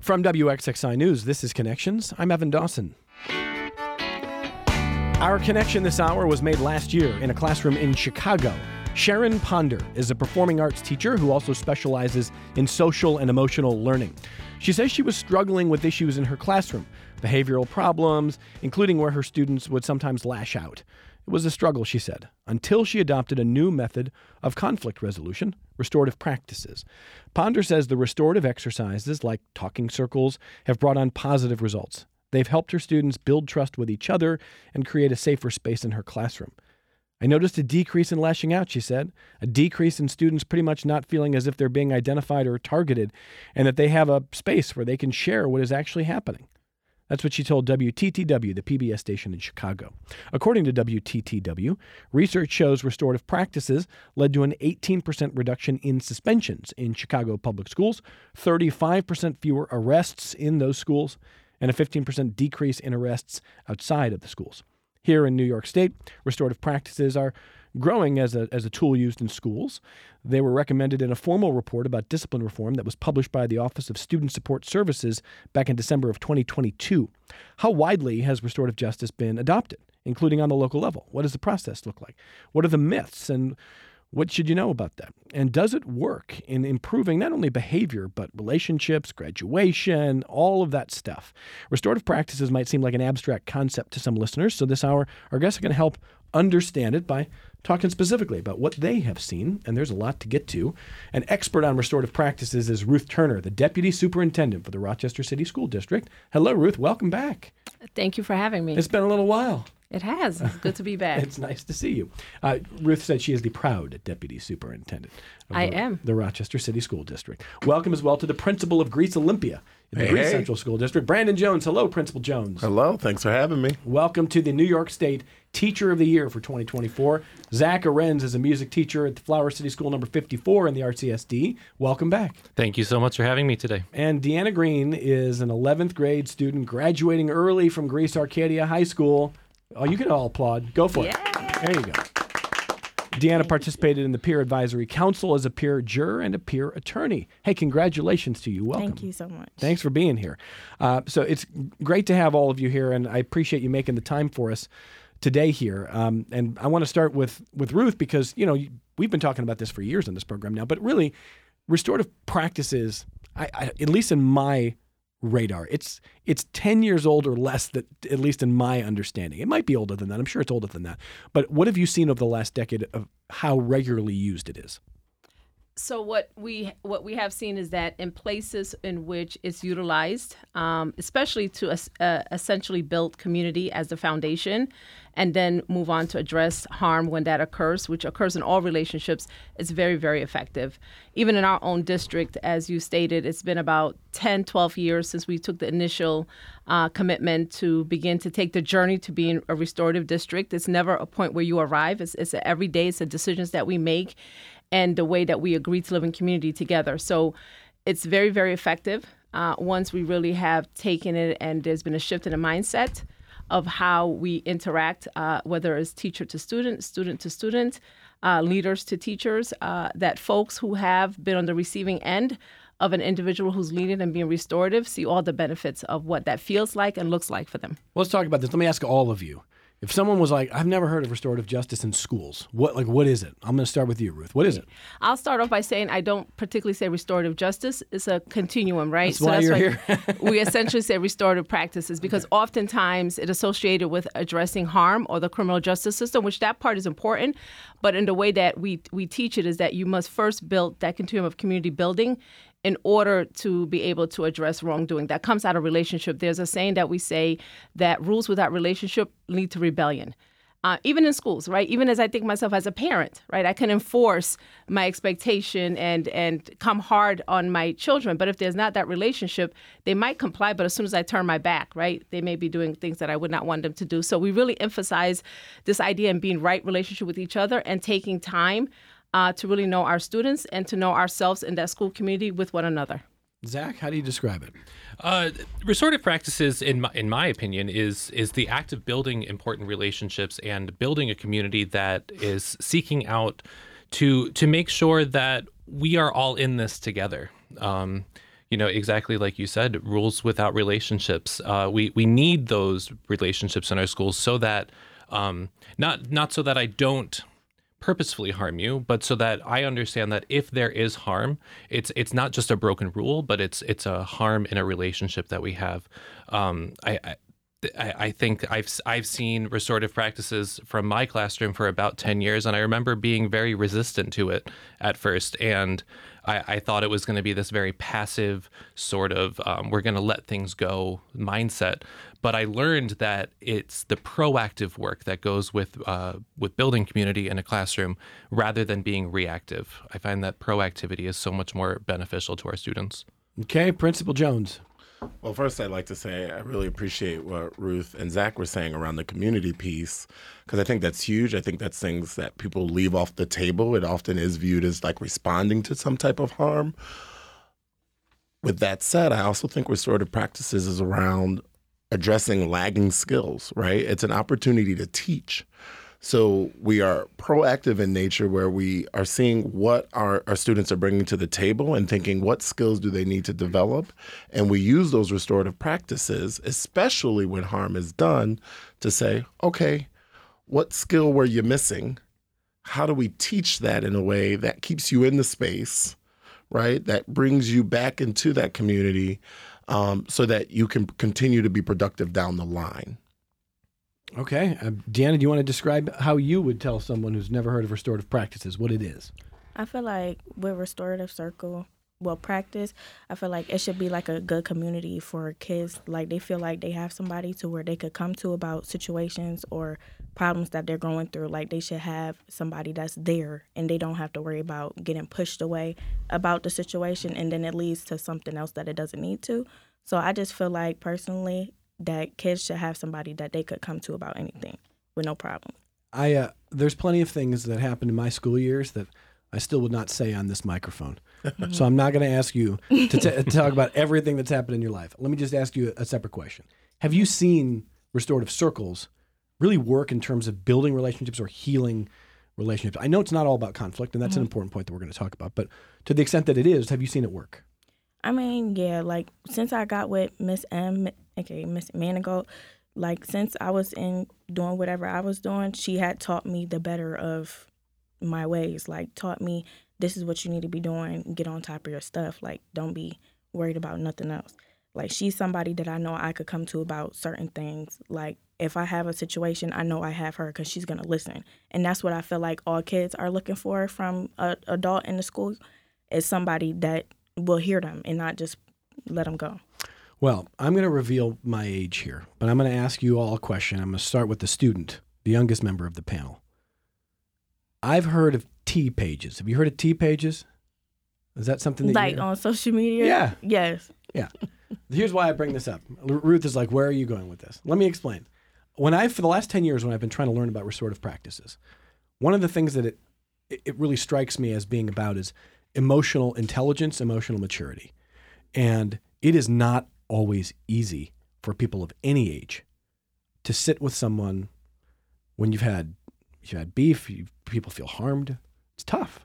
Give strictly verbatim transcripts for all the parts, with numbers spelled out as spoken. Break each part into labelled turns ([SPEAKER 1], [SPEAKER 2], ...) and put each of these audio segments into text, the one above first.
[SPEAKER 1] From W X X I News, this is Connections. I'm Evan Dawson. Our connection this hour was made last year in a classroom in Chicago. Sharon Ponder is a performing arts teacher who also specializes in social and emotional learning. She says she was struggling with issues in her classroom, behavioral problems, including where her students would sometimes lash out. It was a struggle, she said, until she adopted a new method of conflict resolution, restorative practices. Ponder says the restorative exercises, like talking circles, have brought on positive results. They've helped her students build trust with each other and create a safer space in her classroom. I noticed a decrease in lashing out, she said, a decrease in students pretty much not feeling as if they're being identified or targeted, and that they have a space where they can share what is actually happening. That's what she told W T T W, the P B S station in Chicago. According to W T T W, research shows restorative practices led to an eighteen percent reduction in suspensions in Chicago public schools, thirty-five percent fewer arrests in those schools, and a fifteen percent decrease in arrests outside of the schools. Here in New York State, restorative practices are growing as a as a tool used in schools. They were recommended in a formal report about discipline reform that was published by the Office of Student Support Services back in December of twenty twenty-two. How widely has restorative justice been adopted, including on the local level? What does the process look like? What are the myths, and what should you know about that? And does it work in improving not only behavior, but relationships, graduation, all of that stuff? Restorative practices might seem like an abstract concept to some listeners, so this hour, our guests are going to help understand it by talking specifically about what they have seen, and there's a lot to get to. An expert on restorative practices is Ruth Turner, the Deputy Superintendent for the Rochester City School District. Hello, Ruth. Welcome back.
[SPEAKER 2] Thank you for having me.
[SPEAKER 1] It's been a little while.
[SPEAKER 2] It has. It's good to be back.
[SPEAKER 1] It's nice to see you. Uh, Ruth said she is the proud Deputy Superintendent of
[SPEAKER 2] I
[SPEAKER 1] the,
[SPEAKER 2] am.
[SPEAKER 1] the Rochester City School District. Welcome as well to the Principal of Greece Olympia in the
[SPEAKER 3] Hey,
[SPEAKER 1] Greece
[SPEAKER 3] hey.
[SPEAKER 1] Central School District, Brandon Jones. Hello, Principal Jones.
[SPEAKER 3] Hello, thanks for having me.
[SPEAKER 1] Welcome to the New York State Teacher of the Year for twenty twenty-four. Zach Arenz is a music teacher at the Flower City School number fifty-four in the R C S D. Welcome back.
[SPEAKER 4] Thank you so much for having me today.
[SPEAKER 1] And Deanna Green is an eleventh grade student graduating early from Greece Arcadia High School. Oh, you can all applaud. Go for it. There you go. Deanna participated in the Peer Advisory Council as a peer juror and a peer attorney. Hey, congratulations to you. Welcome.
[SPEAKER 5] Thank you so much.
[SPEAKER 1] Thanks for being here. Uh, so it's great to have all of you here, and I appreciate you making the time for us today here. Um, and I want to start with, with Ruth because, you know, we've been talking about this for years on this program now, but really, restorative practices, I, I, at least in my radar, it's it's ten years old or less, that at least in my understanding. It might be older than that. I'm sure it's older than that. But what have you seen over the last decade of how regularly used it is?
[SPEAKER 2] So what we what we have seen is that in places in which it's utilized, um, especially to uh, essentially build community as the foundation, and then move on to address harm when that occurs, which occurs in all relationships, it's very, very effective. Even in our own district, as you stated, it's been about ten, twelve years since we took the initial uh, commitment to begin to take the journey to being a restorative district. It's never a point where you arrive. It's, it's a every day. It's the decisions that we make and the way that we agree to live in community together. So it's very, very effective uh, once we really have taken it and there's been a shift in the mindset of how we interact, uh, whether it's teacher to student, student to student, uh, leaders to teachers, uh, that folks who have been on the receiving end of an individual who's leading and being restorative see all the benefits of what that feels like and looks like for them.
[SPEAKER 1] Let's talk about this. Let me ask all of you. If someone was like, I've never heard of restorative justice in schools, what like what is it? I'm going to start with you, Ruth. What is it?
[SPEAKER 2] I'll start off by saying I don't particularly say restorative justice. It's a continuum, right?
[SPEAKER 1] That's so why that's you're why here.
[SPEAKER 2] We essentially say restorative practices because okay. oftentimes it's associated with addressing harm or the criminal justice system, which that part is important. But in the way that we we teach it is that you must first build that continuum of community building in order to be able to address wrongdoing. That comes out of relationship. There's a saying that we say that rules without relationship lead to rebellion. Uh, even in schools, right? Even as I think myself as a parent, right? I can enforce my expectation and and come hard on my children. But if there's not that relationship, they might comply. But as soon as I turn my back, right, they may be doing things that I would not want them to do. So we really emphasize this idea in being right relationship with each other and taking time uh, to really know our students and to know ourselves in that school community with one another.
[SPEAKER 1] Zach, how do you describe it?
[SPEAKER 4] Uh, restorative practices, in my, in my opinion, is is the act of building important relationships and building a community that is seeking out to to make sure that we are all in this together. Um, you know, exactly like you said, rules without relationships. Uh, we we need those relationships in our schools so that um, not not so that I don't purposefully harm you, but so that I understand that if there is harm, it's it's not just a broken rule, but it's it's a harm in a relationship that we have. Um, I, I I think I've I've seen restorative practices from my classroom for about ten years, and I remember being very resistant to it at first. And I, I thought it was going to be this very passive sort of um, we're going to let things go mindset. But I learned that it's the proactive work that goes with uh, with building community in a classroom rather than being reactive. I find that proactivity is so much more beneficial to our students.
[SPEAKER 1] Okay, Principal Jones.
[SPEAKER 3] Well, first, I'd like to say I really appreciate what Ruth and Zach were saying around the community piece, because I think that's huge. I think that's things that people leave off the table. It often is viewed as like responding to some type of harm. With that said, I also think restorative practices is around addressing lagging skills, right? It's an opportunity to teach. So we are proactive in nature where we are seeing what our, our students are bringing to the table and thinking what skills do they need to develop. And we use those restorative practices, especially when harm is done, to say, okay, what skill were you missing? How do we teach that in a way that keeps you in the space, right? That brings you back into that community um, so that you can continue to be productive down the line.
[SPEAKER 1] Okay. Uh, Deanna, do you want to describe how you would tell someone who's never heard of restorative practices what it is?
[SPEAKER 5] I feel like with restorative circle, well, practice, I feel like it should be like a good community for kids. Like they feel like they have somebody to where they could come to about situations or problems that they're going through. Like they should have somebody that's there and they don't have to worry about getting pushed away about the situation and then it leads to something else that it doesn't need to. So I just feel like personally, that kids should have somebody that they could come to about anything with no problem.
[SPEAKER 1] I uh, there's plenty of things that happened in my school years that I still would not say on this microphone. Mm-hmm. So I'm not going to ask you to, t- to talk about everything that's happened in your life. Let me just ask you a, a separate question. Have you seen restorative circles really work in terms of building relationships or healing relationships? I know it's not all about conflict, and that's mm-hmm. an important point that we're going to talk about. But to the extent that it is, have you seen it work?
[SPEAKER 5] I mean, yeah, like since I got with Miss M, okay, Miss Manigault, like since I was in doing whatever I was doing, she had taught me the better of my ways, like taught me this is what you need to be doing, get on top of your stuff, like don't be worried about nothing else. Like she's somebody that I know I could come to about certain things. Like if I have a situation, I know I have her because she's going to listen. And that's what I feel like all kids are looking for from an adult in the school is somebody that will hear them and not just let them go.
[SPEAKER 1] Well, I'm going to reveal my age here, but I'm going to ask you all a question. I'm going to start with the student, the youngest member of the panel. I've heard of T pages. Have you heard of T pages? Is that something that
[SPEAKER 5] like
[SPEAKER 1] you...
[SPEAKER 5] on social media?
[SPEAKER 1] Yeah.
[SPEAKER 5] Yes.
[SPEAKER 1] Yeah. Here's why I bring this up. Ruth is like, where are you going with this? Let me explain. When I, for the last ten years, when I've been trying to learn about restorative practices, one of the things that it it really strikes me as being about is emotional intelligence, emotional maturity. And it is not always easy for people of any age to sit with someone when you've had you've had beef, you, people feel harmed. It's tough.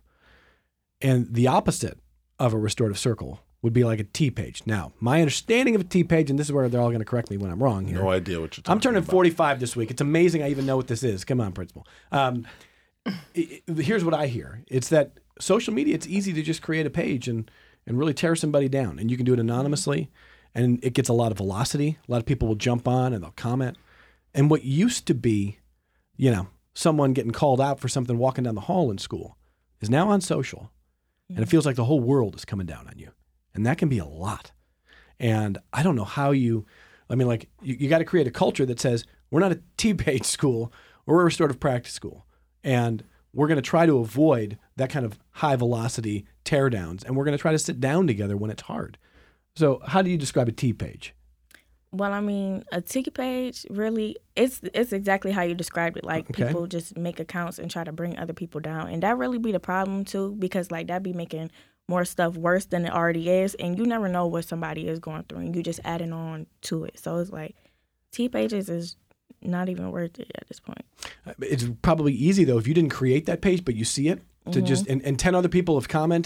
[SPEAKER 1] And the opposite of a restorative circle would be like a T page. Now, my understanding of a T page, and this is where they're all going to correct me when I'm wrong here.
[SPEAKER 3] No idea what you're talking about.
[SPEAKER 1] I'm turning
[SPEAKER 3] about.
[SPEAKER 1] forty-five this week. It's amazing I even know what this is. Come on, Principal. Um, it, it, here's what I hear. It's that social media, it's easy to just create a page and, and really tear somebody down. And you can do it anonymously, and it gets a lot of velocity. A lot of people will jump on and they'll comment. And what used to be, you know, someone getting called out for something walking down the hall in school is now on social. And it feels like the whole world is coming down on you. And that can be a lot. And I don't know how you, I mean, like, you, you got to create a culture that says, we're not a T-page school, we're a restorative practice school. And we're going to try to avoid that kind of high velocity teardowns. And we're going to try to sit down together when it's hard. So how do you describe a T-page?
[SPEAKER 5] Well, I mean, a T page really, it's it's exactly how you described it. Like,
[SPEAKER 1] okay.
[SPEAKER 5] People just make accounts and try to bring other people down. And that really be the problem, too, because, like, that be making more stuff worse than it already is. And you never know what somebody is going through, and you just adding on to it. So it's like, T pages is not even worth it at this point.
[SPEAKER 1] It's probably easy, though, if you didn't create that page, but you see it, to mm-hmm. just, and, and ten other people have commented,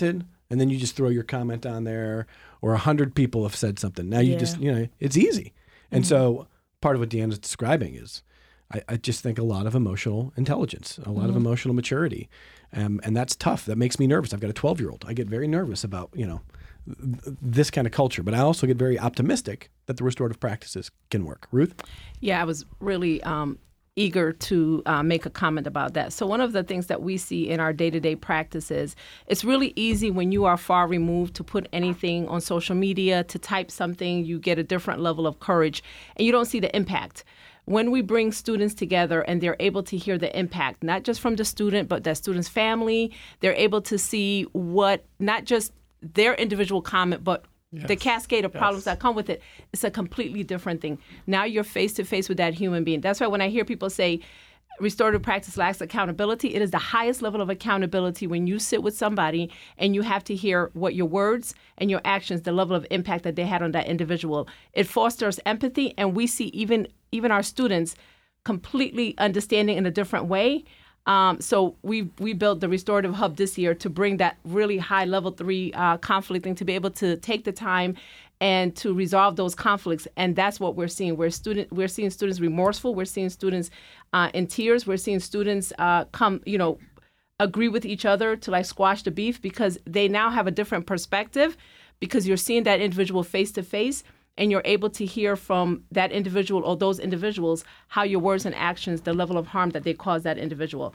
[SPEAKER 1] and then you just throw your comment on there, or a hundred people have said something. Now you
[SPEAKER 5] Yeah.
[SPEAKER 1] just, you know, it's easy. And
[SPEAKER 5] Mhm.
[SPEAKER 1] so part of what Deanna's describing is, I, I just think a lot of emotional intelligence, a lot of
[SPEAKER 5] Mhm.
[SPEAKER 1] emotional maturity. Um, and that's tough. That makes me nervous. I've got a twelve-year-old. I get very nervous about, you know, th- this kind of culture. But I also get very optimistic that the restorative practices can work. Ruth?
[SPEAKER 2] Yeah, I was really um, eager to uh, make a comment about that. So one of the things that we see in our day-to-day practices, it's really easy when you are far removed to put anything on social media, to type something, you get a different level of courage, and you don't see the impact. When we bring students together and they're able to hear the impact, not just from the student, but that student's family, they're able to see what, not just their individual comment, but the
[SPEAKER 3] Yes.
[SPEAKER 2] cascade of problems
[SPEAKER 3] Yes.
[SPEAKER 2] that come with it. It's a completely different thing. Now you're face to face with that human being. That's why when I hear people say restorative practice lacks accountability, it is the highest level of accountability when you sit with somebody and you have to hear what your words and your actions, the level of impact that they had on that individual. It fosters empathy, and we see even even our students completely understanding in a different way. Um, so we we built the Restorative Hub this year to bring that really high level three uh, conflict thing, to be able to take the time and to resolve those conflicts. And that's what we're seeing. We're student we're seeing students remorseful. We're seeing students uh, in tears. We're seeing students uh, come, you know, agree with each other to like squash the beef, because they now have a different perspective, because you're seeing that individual face to face. And you're able to hear from that individual or those individuals how your words and actions, the level of harm that they cause that individual.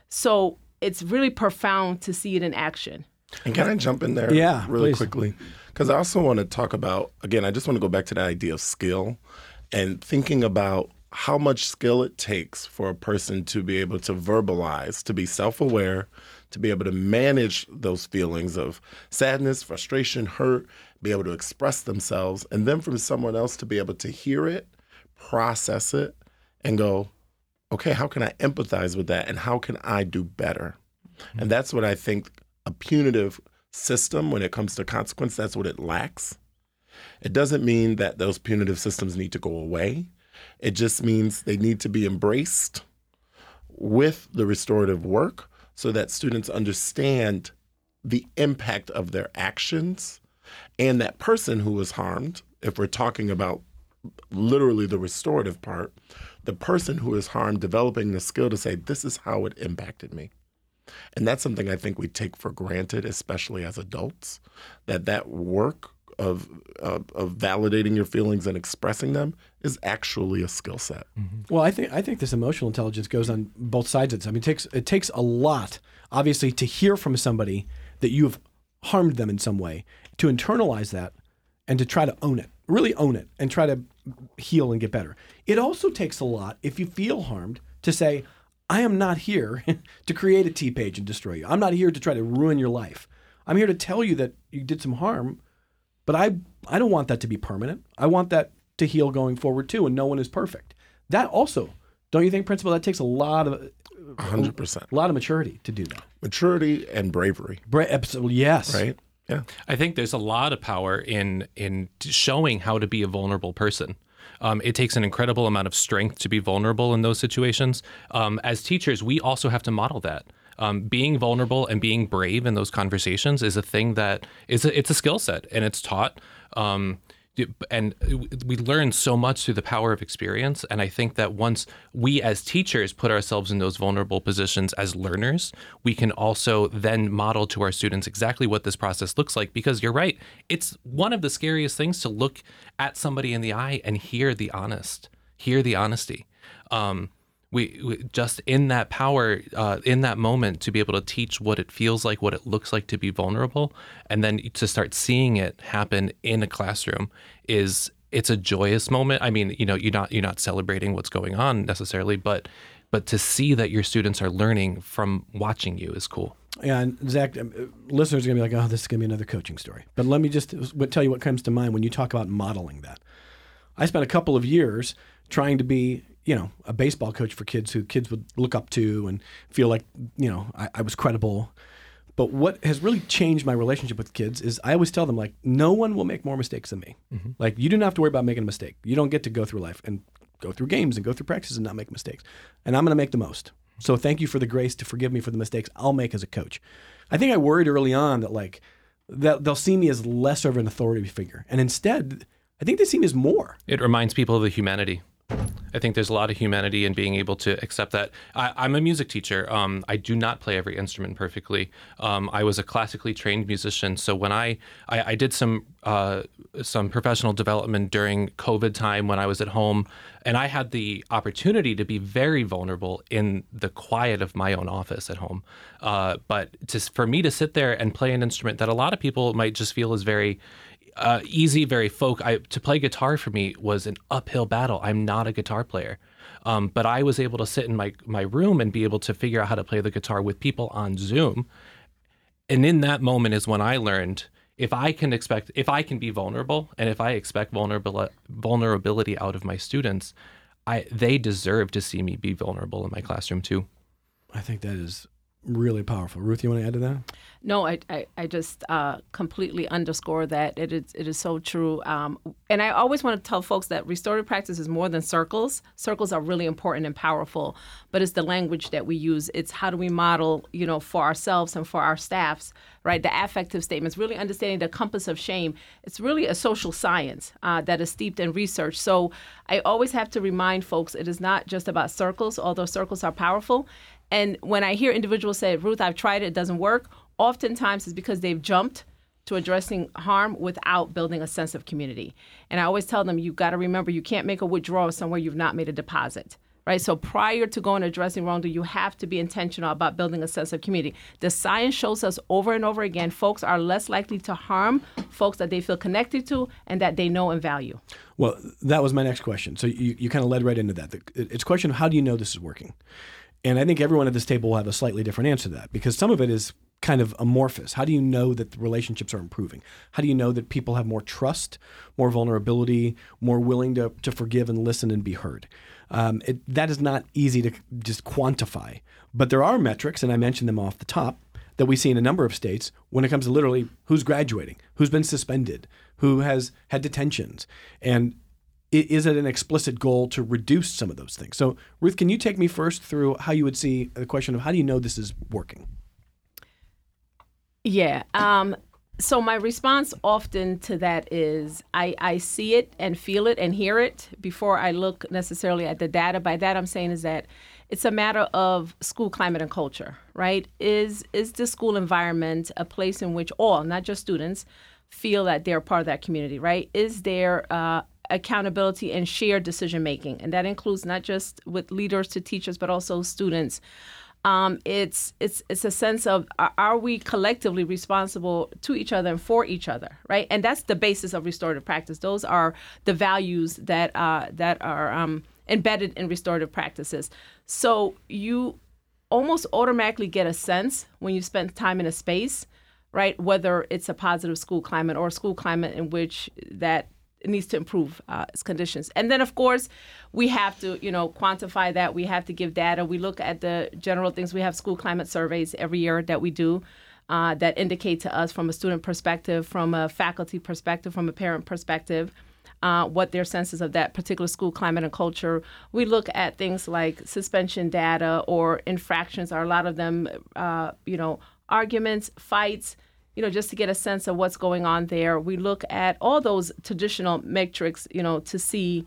[SPEAKER 2] So it's really profound to see it in action.
[SPEAKER 3] And can I jump in there
[SPEAKER 1] Yeah,
[SPEAKER 3] really
[SPEAKER 1] please.
[SPEAKER 3] quickly? Because I also want to talk about, again, I just want to go back to the idea of skill and thinking about how much skill it takes for a person to be able to verbalize, to be self-aware, to be able to manage those feelings of sadness, frustration, hurt, be able to express themselves, and then from someone else to be able to hear it, process it, and go, okay, how can I empathize with that, and how can I do better? Mm-hmm. And that's what I think a punitive system, when it comes to consequence, that's what it lacks. It doesn't mean that those punitive systems need to go away. It just means they need to be embraced with the restorative work so that students understand the impact of their actions, and that person who was harmed, if we're talking about literally the restorative part, the person who is harmed developing the skill to say, this is how it impacted me. And that's something I think we take for granted, especially as adults, that that work of, of, of validating your feelings and expressing them is actually a skill set.
[SPEAKER 1] Mm-hmm. Well, I think I think this emotional intelligence goes on both sides of this. I mean, it takes it takes a lot, obviously, to hear from somebody that you've harmed them in some way, to internalize that and to try to own it, really own it, and try to heal and get better. It also takes a lot, if you feel harmed, to say, I am not here to create a T-page and destroy you. I'm not here to try to ruin your life. I'm here to tell you that you did some harm, but I I don't want that to be permanent. I want that to heal going forward too, and no one is perfect. That also, don't you think, Principal, that takes a lot of
[SPEAKER 3] one hundred percent.
[SPEAKER 1] A lot of maturity to do that.
[SPEAKER 3] Maturity and bravery.
[SPEAKER 1] Bra- absolutely, yes.
[SPEAKER 3] Right? Yeah.
[SPEAKER 4] I think there's a lot of power in in showing how to be a vulnerable person. Um, it takes an incredible amount of strength to be vulnerable in those situations. Um, as teachers, we also have to model that. Um, being vulnerable and being brave in those conversations is a thing that is a, it's a skill set, and it's taught. Um, and we learn so much through the power of experience. And I think that once we as teachers put ourselves in those vulnerable positions as learners, we can also then model to our students exactly what this process looks like. Because you're right, it's one of the scariest things to look at somebody in the eye and hear the honest, hear the honesty. Um, We, we just in that power, uh, in that moment, to be able to teach what it feels like, what it looks like to be vulnerable, and then to start seeing it happen in a classroom is it's a joyous moment. I mean, you know, you're not you're not celebrating what's going on necessarily, but but to see that your students are learning from watching you is cool.
[SPEAKER 1] Yeah, and Zach, um, listeners are going to be like, oh, this is going to be another coaching story. But let me just tell you what comes to mind when you talk about modeling that. I spent a couple of years trying to be, you know, a baseball coach for kids who kids would look up to and feel like, you know, I, I was credible. But what has really changed my relationship with kids is I always tell them, like, no one will make more mistakes than me. Mm-hmm. Like, you do not have to worry about making a mistake. You don't get to go through life and go through games and go through practices and not make mistakes. And I'm going to make the most. So thank you for the grace to forgive me for the mistakes I'll make as a coach. I think I worried early on that, like, that they'll see me as less of an authority figure. And instead, I think they see me as more.
[SPEAKER 4] It reminds people of the humanity. I think there's a lot of humanity in being able to accept that. I, I'm a music teacher. Um, I do not play every instrument perfectly. Um, I was a classically trained musician, so when I I, I did some uh, some professional development during COVID time when I was at home, and I had the opportunity to be very vulnerable in the quiet of my own office at home. Uh, but to, for me to sit there and play an instrument that a lot of people might just feel is very Uh, easy, very folk. I, to play guitar for me was an uphill battle. I'm not a guitar player, um, but I was able to sit in my my room and be able to figure out how to play the guitar with people on Zoom. And in that moment is when I learned if I can expect, if I can be vulnerable, and if I expect vulnerable vulnerability out of my students, I they deserve to see me be vulnerable in my classroom too.
[SPEAKER 1] I think that is really powerful. Ruth, you want to add to that?
[SPEAKER 2] No, I, I, I just uh, completely underscore that. It is it is so true. Um, and I always want to tell folks that restorative practice is more than circles. Circles are really important and powerful, but it's the language that we use. It's how do we model, you know, for ourselves and for our staffs, right? The affective statements, really understanding the compass of shame. It's really a social science uh, that is steeped in research. So I always have to remind folks it is not just about circles, although circles are powerful. And when I hear individuals say, Ruth, I've tried it, it doesn't work, oftentimes it's because they've jumped to addressing harm without building a sense of community. And I always tell them, you've got to remember, you can't make a withdrawal somewhere you've not made a deposit, right? So prior to going and addressing wrongdoing, you have to be intentional about building a sense of community. The science shows us over and over again, folks are less likely to harm folks that they feel connected to and that they know and value.
[SPEAKER 1] Well, that was my next question. So you, you kind of led right into that. It's a question of how do you know this is working? And I think everyone at this table will have a slightly different answer to that, because some of it is kind of amorphous. How do you know that the relationships are improving? How do you know that people have more trust, more vulnerability, more willing to, to forgive and listen and be heard? Um, it, that is not easy to just quantify. But there are metrics, and I mentioned them off the top, that we see in a number of states when it comes to literally who's graduating, who's been suspended, who has had detentions. And is it an explicit goal to reduce some of those things? So, Ruth, can you take me first through how you would see the question of how do you know this is working?
[SPEAKER 2] Yeah. Um, so my response often to that is I, I see it and feel it and hear it before I look necessarily at the data. By that I'm saying is that it's a matter of school climate and culture, right? Is is the school environment a place in which all, not just students, feel that they're part of that community, right? Is there uh, accountability and shared decision making? And that includes not just with leaders to teachers, but also students. Um, it's it's it's a sense of are, are we collectively responsible to each other and for each other, right? And that's the basis of restorative practice. Those are the values that uh, that are um, embedded in restorative practices. So you almost automatically get a sense when you spend time in a space, right? Whether it's a positive school climate or a school climate in which that needs to improve uh, its conditions. And then, of course, we have to, you know, quantify that. We have to give data. We look at the general things. We have school climate surveys every year that we do uh, that indicate to us from a student perspective, from a faculty perspective, from a parent perspective, uh, what their sense is of that particular school climate and culture. We look at things like suspension data or infractions, or a lot of them, uh, you know, arguments, fights, you know, just to get a sense of what's going on there. We look at all those traditional metrics, you know, to see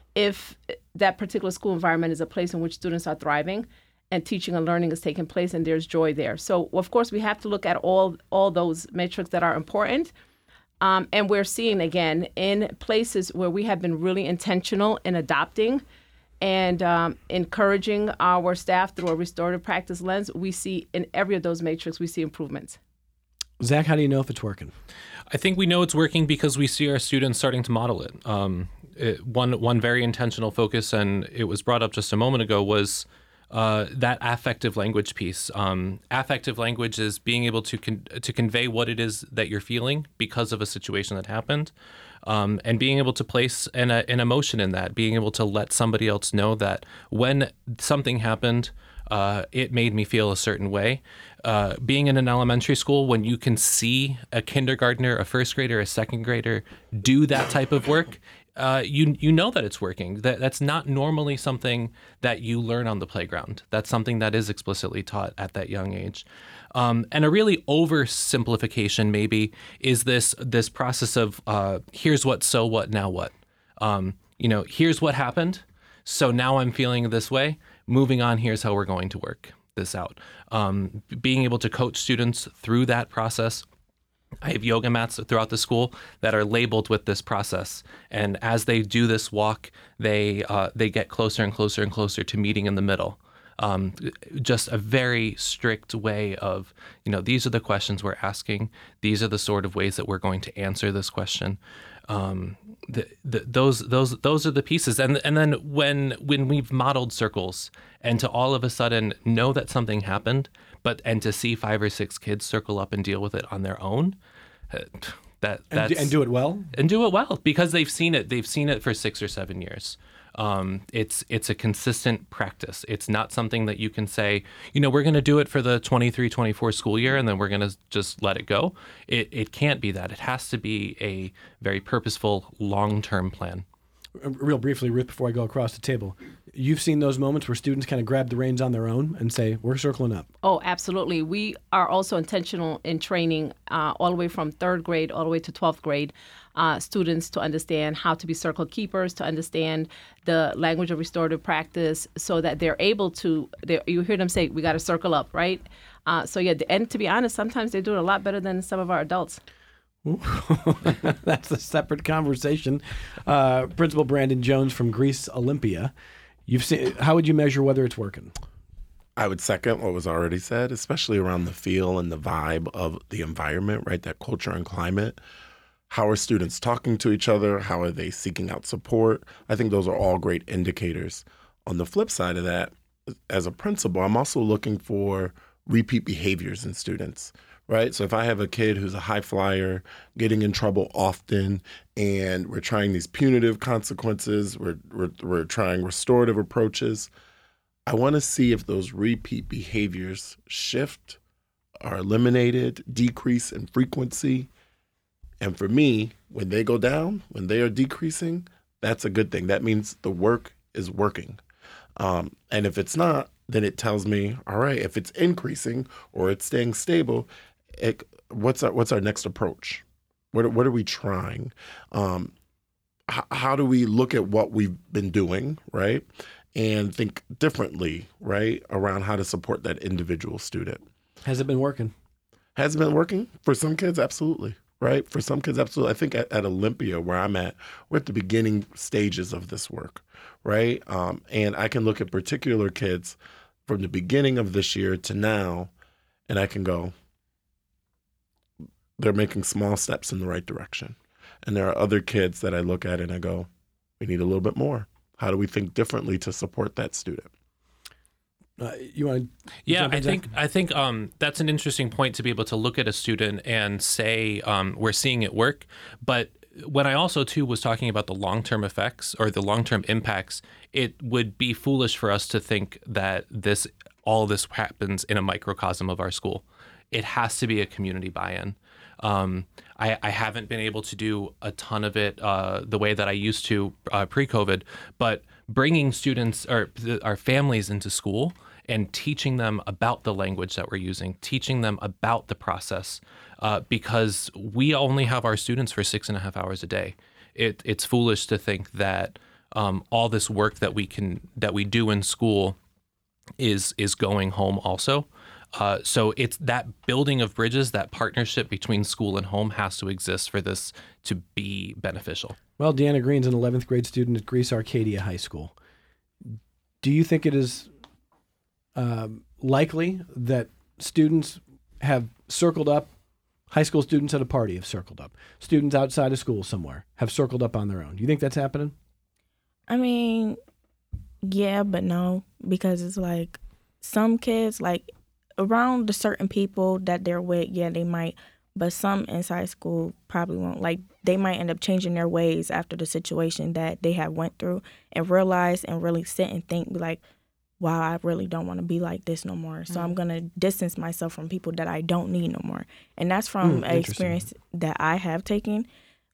[SPEAKER 2] if that particular school environment is a place in which students are thriving and teaching and learning is taking place and there's joy there. So, of course, we have to look at all all those metrics that are important. Um, and we're seeing, again, in places where we have been really intentional in adopting and um, encouraging our staff through a restorative practice lens, we see in every of those metrics, we see improvements.
[SPEAKER 1] Zach, how do you know if it's working?
[SPEAKER 4] I think we know it's working because we see our students starting to model it. Um, it one one very intentional focus, and it was brought up just a moment ago, was uh, that affective language piece. Um, affective language is being able to con- to convey what it is that you're feeling because of a situation that happened, um, and being able to place an, a, an emotion in that, being able to let somebody else know that when something happened, Uh, it made me feel a certain way. Uh, being in an elementary school, when you can see a kindergartner, a first grader, a second grader do that type of work, uh, you you know that it's working. That that's not normally something that you learn on the playground. That's something that is explicitly taught at that young age. Um, and a really oversimplification maybe is this this process of uh, here's what, so what, now what. Um, you know, here's what happened. So now I'm feeling this way. Moving on, here's how we're going to work this out. Um, being able to coach students through that process. I have yoga mats throughout the school that are labeled with this process. And as they do this walk, they uh, they get closer and closer and closer to meeting in the middle. Um, just a very strict way of, you know, these are the questions we're asking. These are the sort of ways that we're going to answer this question. Um, the, the, those those those are the pieces. And and then when when we've modeled circles, and to all of a sudden know that something happened, but and to see five or six kids circle up and deal with it on their own, uh, that that's,
[SPEAKER 1] and, and do it well,
[SPEAKER 4] and do it well because they've seen it. They've seen it for six or seven years. Um, it's it's a consistent practice. It's not something that you can say, you know, we're going to do it for the twenty-three twenty-four school year and then we're going to just let it go. It it can't be that. It has to be a very purposeful, long-term plan.
[SPEAKER 1] Real briefly, Ruth, before I go across the table, you've seen those moments where students kind of grab the reins on their own and say, we're circling up.
[SPEAKER 2] Oh, absolutely. We are also intentional in training uh, all the way from third grade all the way to twelfth grade uh, students to understand how to be circle keepers, to understand the language of restorative practice so that they're able to, they're, you hear them say, we got to circle up, right? Uh, so, yeah, and to be honest, sometimes they do it a lot better than some of our adults.
[SPEAKER 1] That's a separate conversation. Uh, Principal Brandon Jones from Greece Olympia. You've seen. How would you measure whether it's working?
[SPEAKER 3] I would second what was already said, especially around the feel and the vibe of the environment, right? That culture and climate. How are students talking to each other? How are they seeking out support? I think those are all great indicators. On the flip side of that, as a principal, I'm also looking for repeat behaviors in students. Right. So if I have a kid who's a high flyer, getting in trouble often, and we're trying these punitive consequences, we're we're, we're trying restorative approaches, I want to see if those repeat behaviors shift, are eliminated, decrease in frequency. And for me, when they go down, when they are decreasing, that's a good thing. That means the work is working. Um, and if it's not, then it tells me, all right, if it's increasing or it's staying stable, It, what's our what's our next approach? What what are we trying? Um, h- how do we look at what we've been doing, right, and think differently, right, around how to support that individual student?
[SPEAKER 1] Has it been working?
[SPEAKER 3] Has it been working for some kids? Absolutely, right. For some kids, absolutely. I think at, at Olympia, where I'm at, we're at the beginning stages of this work, right, um, and I can look at particular kids from the beginning of this year to now, and I can go, they're making small steps in the right direction. And there are other kids that I look at and I go, we need a little bit more. How do we think differently to support that student?
[SPEAKER 1] Uh, you want to?
[SPEAKER 4] Yeah, I think I think um, that's an interesting point to be able to look at a student and say um, we're seeing it work. But when I also too was talking about the long-term effects or the long-term impacts, it would be foolish for us to think that this all this happens in a microcosm of our school. It has to be a community buy-in. Um, I, I haven't been able to do a ton of it uh, the way that I used to uh, pre-COVID, but bringing students or our families into school and teaching them about the language that we're using, teaching them about the process, uh, because we only have our students for six and a half hours a day. It, it's foolish to think that um, all this work that we can that we do in school is is going home also. Uh, so it's that building of bridges, that partnership between school and home has to exist for this to be beneficial.
[SPEAKER 1] Well, Deanna Green's an eleventh grade student at Greece Arcadia High School. Do you think it is uh, likely that students have circled up, high school students at a party have circled up, students outside of school somewhere have circled up on their own? Do you think that's happening?
[SPEAKER 5] I mean, yeah, but no, because it's like some kids, like, around the certain people that they're with, yeah, they might, but some inside school probably won't. Like, they might end up changing their ways after the situation that they have went through and realize and really sit and think, like, wow, I really don't want to be like this no more. So mm-hmm. I'm going to distance myself from people that I don't need no more. And that's from
[SPEAKER 1] mm,
[SPEAKER 5] an experience that I have taken.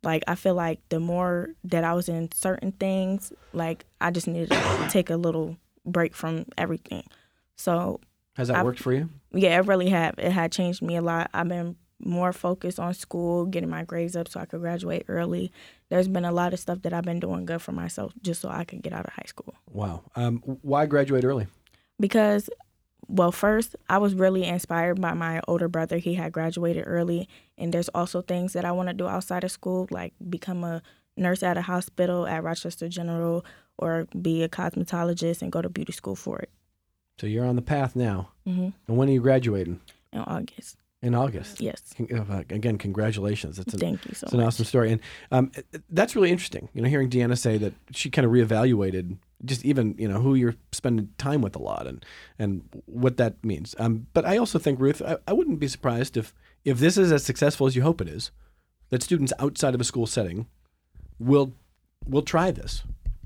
[SPEAKER 5] Like, I feel like the more that I was in certain things, like, I just needed to take a little break from everything. So
[SPEAKER 1] Has that
[SPEAKER 5] I,
[SPEAKER 1] worked for you?
[SPEAKER 5] Yeah, it really have. It had changed me a lot. I've been more focused on school, getting my grades up so I could graduate early. There's been a lot of stuff that I've been doing good for myself just so I could get out of high school.
[SPEAKER 1] Wow. Um, why graduate early?
[SPEAKER 5] Because, well, first, I was really inspired by my older brother. He had graduated early, and there's also things that I want to do outside of school, like become a nurse at a hospital at Rochester General or be a cosmetologist and go to beauty school for it.
[SPEAKER 1] So you're on the path now.
[SPEAKER 5] Mm-hmm.
[SPEAKER 1] And when are you graduating?
[SPEAKER 5] In August.
[SPEAKER 1] In August?
[SPEAKER 5] Yes.
[SPEAKER 1] Again, congratulations. It's an,
[SPEAKER 5] Thank you so
[SPEAKER 1] it's an
[SPEAKER 5] much.
[SPEAKER 1] awesome story. And um, that's really interesting, you know, hearing Deanna say that she kind of reevaluated just even, you know, who you're spending time with a lot and, and what that means. Um, but I also think, Ruth, I, I wouldn't be surprised if, if this is as successful as you hope it is, that students outside of a school setting will will try this.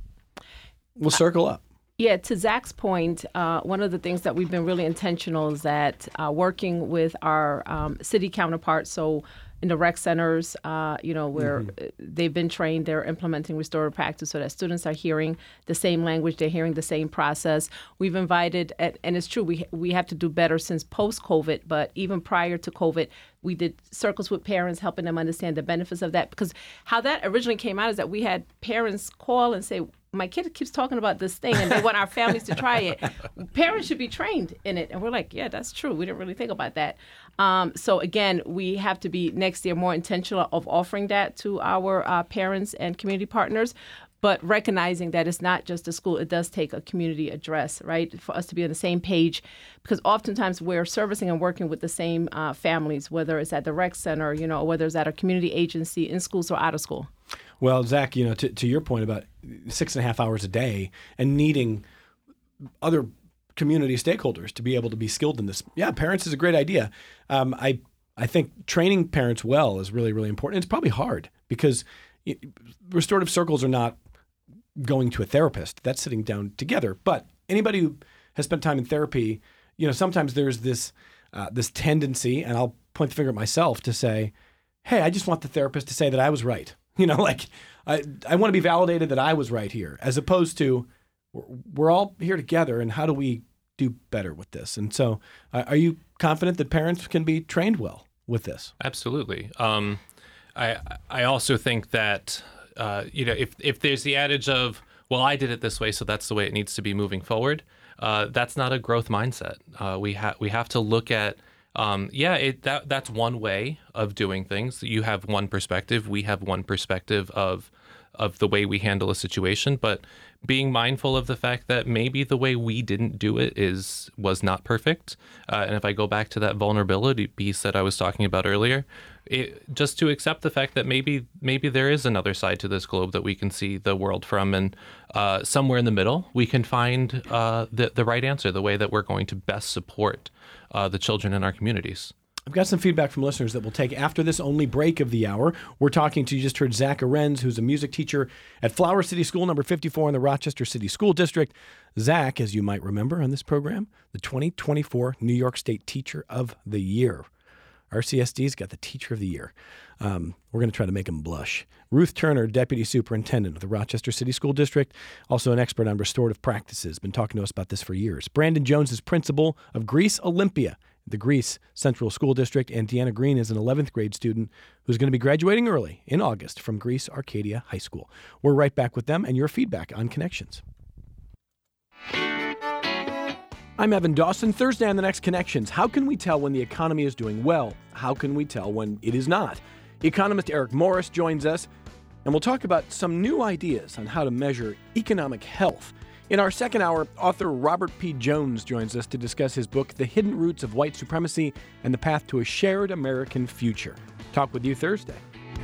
[SPEAKER 1] We'll circle up.
[SPEAKER 2] Yeah, to Zach's point, uh, one of the things that we've been really intentional is that uh, working with our um, city counterparts, so in the rec centers, uh, you know, where mm-hmm. they've been trained, they're implementing restorative practice so that students are hearing the same language, they're hearing the same process. We've invited, and it's true, we we have to do better since post-COVID, but even prior to COVID, we did circles with parents, helping them understand the benefits of that. Because how that originally came out is that we had parents call and say, my kid keeps talking about this thing and they want our families to try it. Parents should be trained in it. And we're like, yeah, that's true. We didn't really think about that. Um, so again, we have to be next year more intentional of offering that to our uh, parents and community partners, but recognizing that it's not just a school. It does take a community address, right, for us to be on the same page, because oftentimes we're servicing and working with the same uh, families, whether it's at the rec center, you know, or whether it's at a community agency, in schools or out of school.
[SPEAKER 1] Well, Zach, you know, to, to your point about six and a half hours a day and needing other community stakeholders to be able to be skilled in this. Yeah, parents is a great idea. Um, I I think training parents well is really, really important. It's probably hard because it, restorative circles are not going to a therapist. That's sitting down together. But anybody who has spent time in therapy, you know, sometimes there's this uh, this tendency, and I'll point the finger at myself to say, hey, I just want the therapist to say that I was right. You know, like I, I want to be validated that I was right here, as opposed to we're, we're all here together, and how do we do better with this? And so uh, are you confident that parents can be trained well with this?
[SPEAKER 4] Absolutely. Um, I I also think that, uh, you know, if, if there's the adage of, well, I did it this way, so that's the way it needs to be moving forward, uh, that's not a growth mindset. Uh, we, ha- we have to look at Um, yeah, it, that that's one way of doing things. You have one perspective. We have one perspective of of the way we handle a situation. But being mindful of the fact that maybe the way we didn't do it is was not perfect. Uh, and if I go back to that vulnerability piece that I was talking about earlier, it, just to accept the fact that maybe maybe there is another side to this globe that we can see the world from, and uh, somewhere in the middle we can find uh, the the right answer, the way that we're going to best support Uh, the children in our communities.
[SPEAKER 1] I've got some feedback from listeners that we'll take after this only break of the hour. We're talking to, you just heard Zach Arenz, who's a music teacher at Flower City School number fifty-four in the Rochester City School District. Zach, as you might remember on this program, the twenty twenty-four New York State Teacher of the Year. R C S D's got the Teacher of the Year. Um, we're going to try to make him blush. Ruth Turner, Deputy Superintendent of the Rochester City School District, also an expert on restorative practices, been talking to us about this for years. Brandon Jones is principal of Greece Olympia, the Greece Central School District, and Deanna Green is an eleventh grade student who's going to be graduating early in August from Greece Arcadia High School. We're right back with them and your feedback on Connections. I'm Evan Dawson. Thursday on The Next Connections. How can we tell when the economy is doing well? How can we tell when it is not? Economist Eric Morris joins us, and we'll talk about some new ideas on how to measure economic health. In our second hour, author Robert P. Jones joins us to discuss his book, The Hidden Roots of White Supremacy and the Path to a Shared American Future. Talk with you Thursday.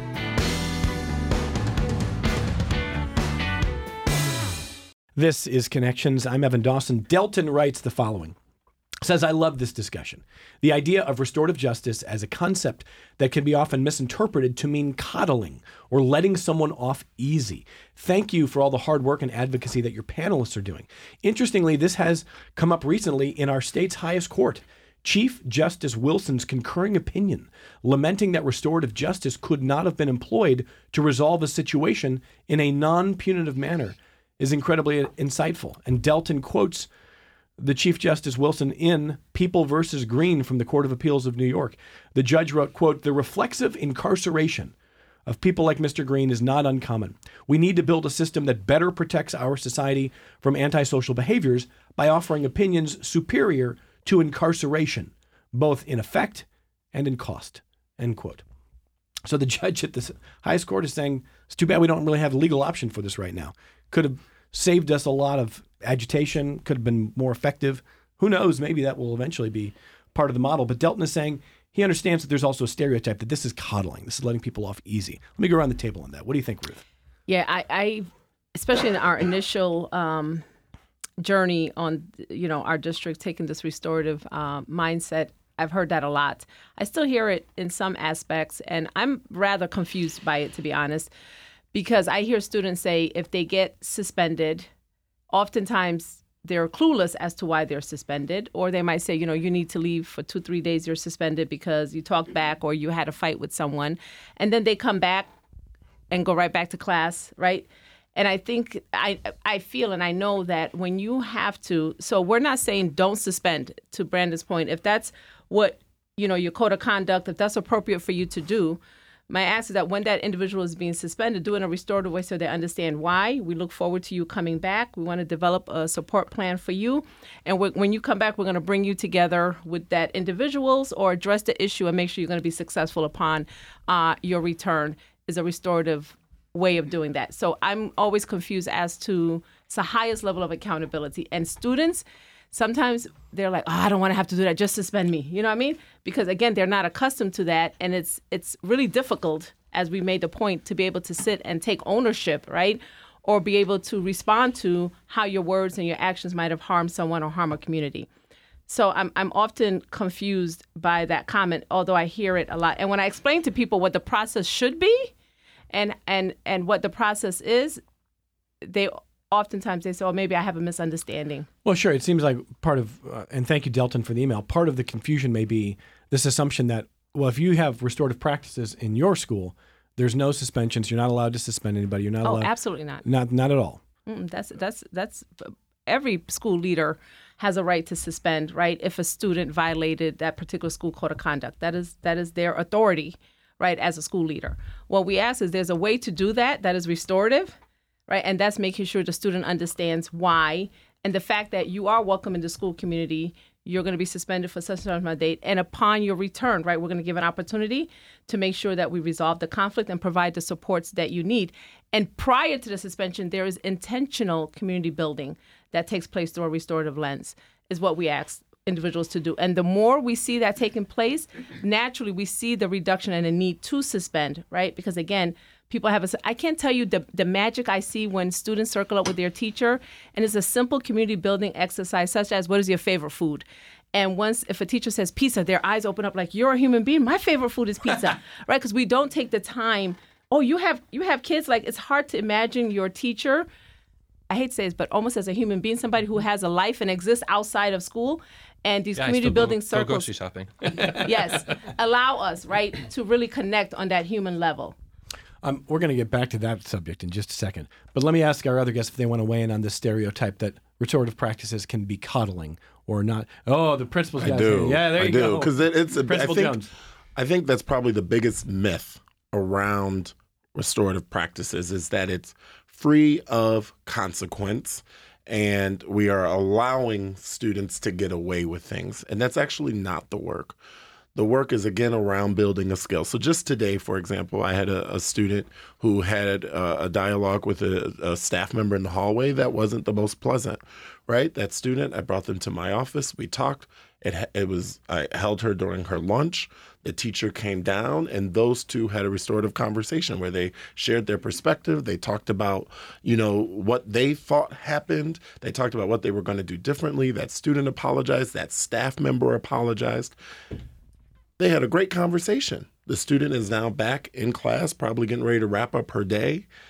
[SPEAKER 1] This is Connections. I'm Evan Dawson. Delton writes the following. Says, I love this discussion. The idea of restorative justice as a concept that can be often misinterpreted to mean coddling or letting someone off easy. Thank you for all the hard work and advocacy that your panelists are doing. Interestingly, this has come up recently in our state's highest court. Chief Justice Wilson's concurring opinion, lamenting that restorative justice could not have been employed to resolve a situation in a non-punitive manner, is incredibly insightful. And Delton quotes the Chief Justice Wilson in People versus Green from the Court of Appeals of New York. The judge wrote, quote, "The reflexive incarceration of people like Mister Green is not uncommon. We need to build a system that better protects our society from antisocial behaviors by offering opinions superior to incarceration, both in effect and in cost," end quote. So the judge at the highest court is saying, it's too bad we don't really have a legal option for this right now. Could have saved us a lot of agitation, could have been more effective. Who knows? Maybe that will eventually be part of the model. But Delton is saying he understands that there's also a stereotype that this is coddling. This is letting people off easy. Let me go around the table on that. What do you think, Ruth?
[SPEAKER 2] Yeah, I, I especially in our initial um, journey on, you know, our district taking this restorative uh, mindset, I've heard that a lot. I still hear it in some aspects, and I'm rather confused by it, to be honest, because I hear students say if they get suspended, oftentimes they're clueless as to why they're suspended, or they might say, you know, you need to leave for two, three days, you're suspended because you talked back or you had a fight with someone. And then they come back and go right back to class, right? And I think, I I feel and I know that when you have to, so we're not saying don't suspend, to Brandon's point. If that's what, you know, your code of conduct, if that's appropriate for you to do, my ask is that when that individual is being suspended, do it in a restorative way so they understand why. We look forward to you coming back. We want to develop a support plan for you. And when you come back, we're going to bring you together with that individuals or address the issue and make sure you're going to be successful upon uh, your return, is a restorative way of doing that. So I'm always confused as to it's the highest level of accountability. And students, sometimes they're like, oh, I don't want to have to do that. Just suspend me. You know what I mean? Because, again, they're not accustomed to that. And it's it's really difficult, as we made the point, to be able to sit and take ownership, right? Or be able to respond to how your words and your actions might have harmed someone or harm a community. So I'm I'm often confused by that comment, although I hear it a lot. And when I explain to people what the process should be and and, and what the process is, they oftentimes they say, oh, maybe I have a misunderstanding.
[SPEAKER 1] Well, sure. It seems like part of, uh, and thank you, Delton, for the email, part of the confusion may be this assumption that, well, if you have restorative practices in your school, there's no suspensions. You're not allowed to suspend anybody. You're not
[SPEAKER 2] oh,
[SPEAKER 1] allowed.
[SPEAKER 2] absolutely not.
[SPEAKER 1] Not not at all.
[SPEAKER 2] Mm, that's, that's, that's, every school leader has a right to suspend, right, if a student violated that particular school code of conduct. That is that is their authority, right, as a school leader. What we ask is there's a way to do that that is restorative, right? And that's making sure the student understands why, and the fact that you are welcome in the school community. You're going to be suspended for such and such a date, and upon your return, right, we're going to give an opportunity to make sure that we resolve the conflict and provide the supports that you need. And prior to the suspension, there is intentional community building that takes place through a restorative lens, is what we ask individuals to do. And the more we see that taking place, naturally we see the reduction in the need to suspend, right? Because again, people have a, I can't tell you the, the magic I see when students circle up with their teacher, and it's a simple community building exercise such as, what is your favorite food? And once, if a teacher says pizza, their eyes open up like, you're a human being. My favorite food is pizza, right? Because we don't take the time. Oh, you have you have kids. Like, it's hard to imagine your teacher, I hate to say this, but almost as a human being, somebody who has a life and exists outside of school. And these
[SPEAKER 4] yeah,
[SPEAKER 2] community building
[SPEAKER 4] go,
[SPEAKER 2] circles.
[SPEAKER 4] Go grocery shopping.
[SPEAKER 2] Yes, allow us, right, to really connect on that human level.
[SPEAKER 1] Um, we're going to get back to that subject in just a second. But let me ask our other guests if they want to weigh in on this stereotype that restorative practices can be coddling or not. Oh, the principal's got
[SPEAKER 3] I do.
[SPEAKER 1] Yeah, there
[SPEAKER 3] I
[SPEAKER 1] you
[SPEAKER 3] do.
[SPEAKER 1] go.
[SPEAKER 3] Because it, it's a,
[SPEAKER 1] Principal
[SPEAKER 3] I think,
[SPEAKER 1] Jones.
[SPEAKER 3] I think that's probably the biggest myth around restorative practices is that it's free of consequence and we are allowing students to get away with things. And that's actually not the work. The work is, again, around building a skill. So just today, for example, I had a, a student who had a, a dialogue with a, a staff member in the hallway that wasn't the most pleasant, right? That student, I brought them to my office. We talked. It, it was I held her during her lunch. The teacher came down, and those two had a restorative conversation where they shared their perspective. They talked about, you know, what they thought happened. They talked about what they were going to do differently. That student apologized. That staff member apologized. They had a great conversation. The student is now back in class, probably getting ready to wrap up her day.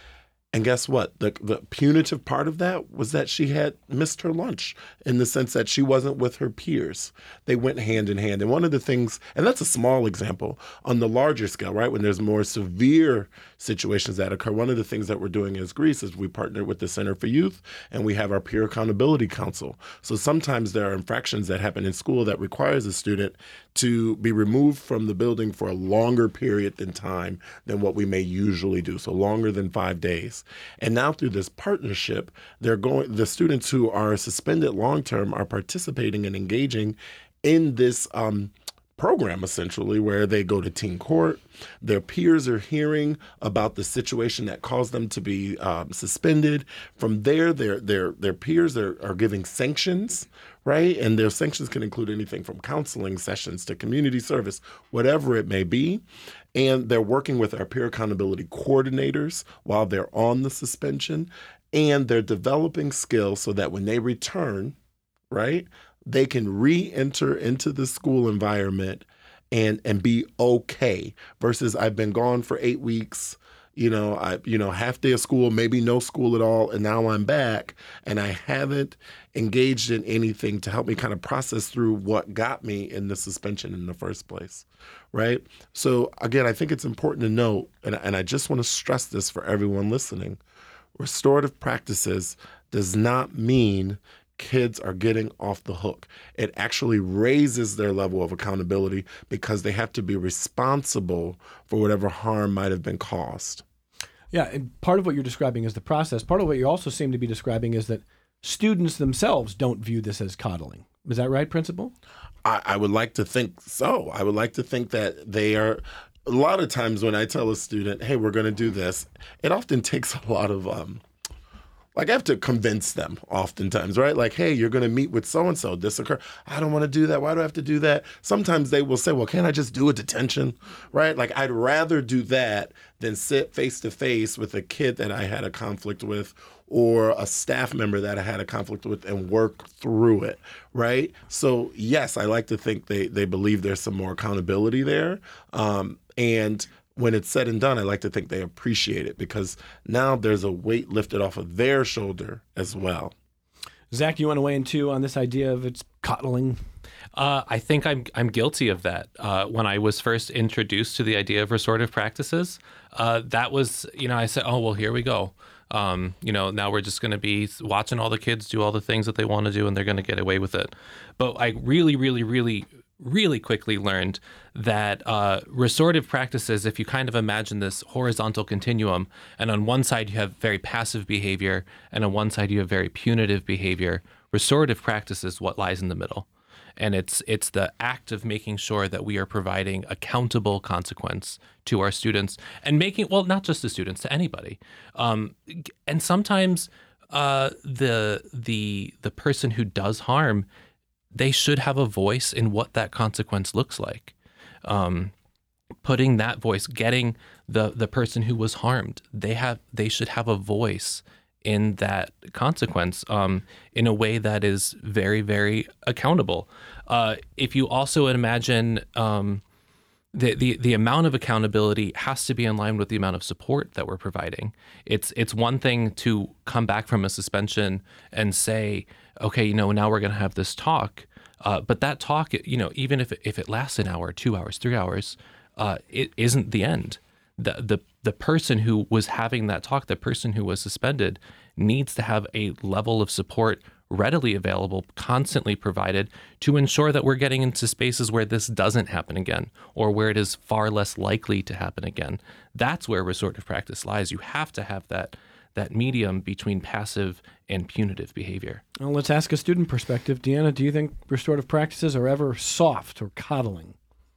[SPEAKER 3] And guess what? The the punitive part of that was that she had missed her lunch in the sense that she wasn't with her peers. They went hand in hand. And one of the things, and that's a small example, on the larger scale, right, when there's more severe situations that occur, one of the things that we're doing as Greece is we partner with the Center for Youth, and we have our Peer Accountability Council. So sometimes there are infractions that happen in school that requires a student to be removed from the building for a longer period than time than what we may usually do, so longer than five days. And now through this partnership, they're going. The students who are suspended long term are participating and engaging in this um, program, essentially, where they go to teen court. Their peers are hearing about the situation that caused them to be um, suspended. From there, their their their peers are, are giving sanctions, right? And their sanctions can include anything from counseling sessions to community service, whatever it may be. And they're working with our peer accountability coordinators while they're on the suspension. And they're developing skills so that when they return, right, they can re-enter into the school environment and and be okay. Versus I've been gone for eight weeks. You know, I you know, half day of school, maybe no school at all, and now I'm back and I haven't engaged in anything to help me kind of process through what got me in the suspension in the first place, right? So again, I think it's important to note, and, and I just want to stress this for everyone listening, restorative practices does not mean kids are getting off the hook. It actually raises their level of accountability because they have to be responsible for whatever harm might have been caused.
[SPEAKER 1] Yeah, and part of what you're describing is the process. Part of what you also seem to be describing is that students themselves don't view this as coddling. Is that right, Principal?
[SPEAKER 3] I, I would like to think so. I would like to think that they are. A lot of times when I tell a student, hey, we're going to do this, it often takes a lot of um, Like I have to convince them oftentimes, right? Like, hey, you're going to meet with so-and-so. This occur. I don't want to do that. Why do I have to do that? Sometimes they will say, well, can't I just do a detention, right? Like I'd rather do that than sit face-to-face with a kid that I had a conflict with or a staff member that I had a conflict with and work through it, right? So, yes, I like to think they, they believe there's some more accountability there. Um, and when it's said and done, I like to think they appreciate it because now there's a weight lifted off of their shoulder as well.
[SPEAKER 1] Zach, you want to weigh in too on this idea of it's coddling?
[SPEAKER 4] Uh, I think I'm I'm guilty of that. Uh, when I was first introduced to the idea of restorative practices, uh, that was, you know, I said, oh, well, here we go. Um, you know, now we're just going to be watching all the kids do all the things that they want to do and they're going to get away with it. But I really, really, really really quickly learned that uh, restorative practices, if you kind of imagine this horizontal continuum, and on one side you have very passive behavior, and on one side you have very punitive behavior, restorative practice is what lies in the middle. And it's it's the act of making sure that we are providing accountable consequence to our students and making, well, not just to students, to anybody. Um, and sometimes uh, the the the person who does harm, they should have a voice in what that consequence looks like. Um, putting that voice, getting the the person who was harmed, they have they should have a voice in that consequence um, in a way that is very, very accountable. Uh, if you also imagine um, the, the the amount of accountability has to be in line with the amount of support that we're providing. It's it's one thing to come back from a suspension and say, okay, you know, now we're going to have this talk. Uh, but that talk, you know, even if it, if it lasts an hour, two hours, three hours, uh, it isn't the end. The, the the person who was having that talk, the person who was suspended, needs to have a level of support readily available, constantly provided, to ensure that we're getting into spaces where this doesn't happen again, or where it is far less likely to happen again. That's where restorative practice lies. You have to have that that medium between passive and punitive behavior.
[SPEAKER 1] Well, let's ask a student perspective. Deanna, do you think restorative practices are ever soft or coddling?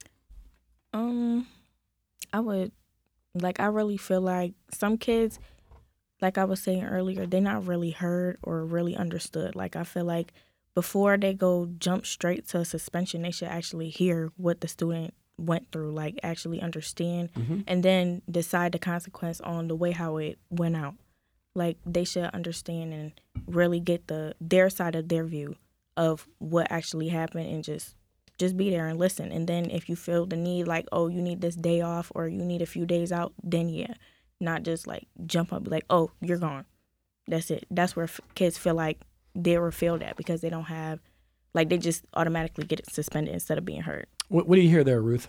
[SPEAKER 5] Um, I would, like, I really feel like some kids, like I was saying earlier, they're not really heard or really understood. Like, I feel like before they go jump straight to a suspension, they should actually hear what the student went through, like actually understand, mm-hmm. and then decide the consequence on the way how it went out. Like, they should understand and really get the their side of their view of what actually happened and just just be there and listen. And then if you feel the need, like, oh, you need this day off or you need a few days out, then yeah, not just like jump up, like, oh, you're gone. That's it. That's where f- kids feel like they were failed at because they don't have, like, they just automatically get suspended instead of being heard.
[SPEAKER 1] What, what do you hear there, Ruth?